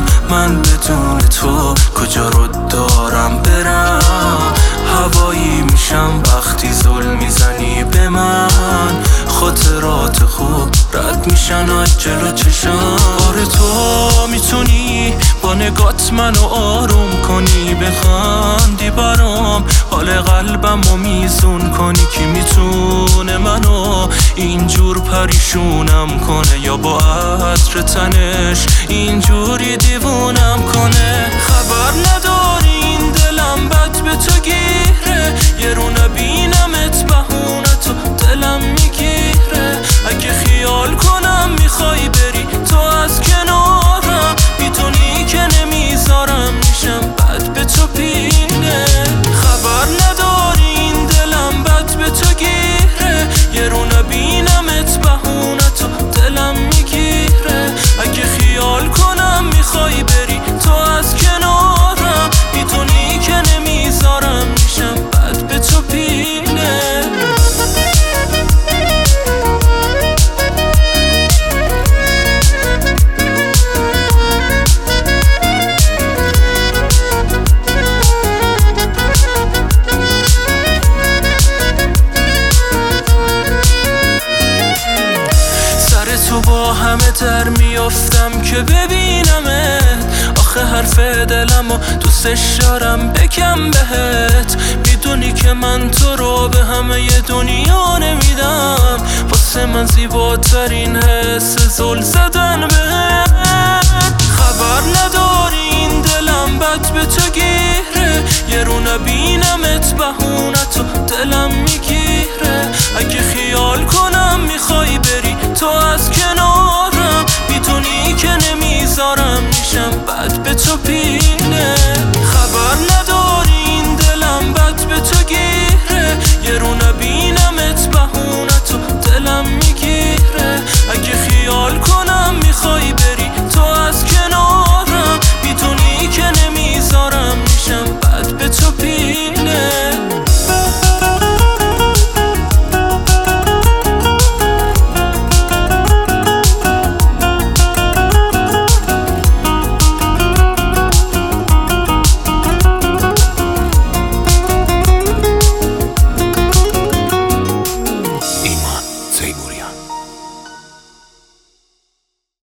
من بدون تو کجا رو دارم برم؟ هوایی میشم وقتی زل میزنی به من، خاطرات خوب رد میشن از جلو چشم. آره تو میتونی با نگات منو آروم کنی، بخندی برام حال قلبمو میزون کنی. کی میتونه منو اینجور پریشونم کنه، یا با عطر تنش اینجوری دیوونم کنه؟ خبر نداری این دلم بد به تو گیره، یه رو نبینمت بهونه تو دلم میگیره. اگه خیال کنم میخوای بری تو از کنارم، میدونی که نمیذارم میشم بد به تو پینه. خبر نداری این دلم بد به تو گیره، یه رو نبینمت بهونه تو دلم میگیره. اگه خیال کنم میخوای بری تو از کنارم، میدونی که نمیذارم میشم بد به تو پینه. تو با همه در میافتم که ببینمت، آخه حرف دلمو دوستش دارم بگم بهت. میدونی که من تو رو به همه دنیا نمیدم، واسه من زیباترین حس زل زدن بهت. خبر نداری این دلم بد به تو گیره، یه رو نبینمت بهونه تو دلم میگیره. اگه خیال کنم میخوای بری تو از کنارم، میدونی که نمیذارم میشم بد به تو پینه.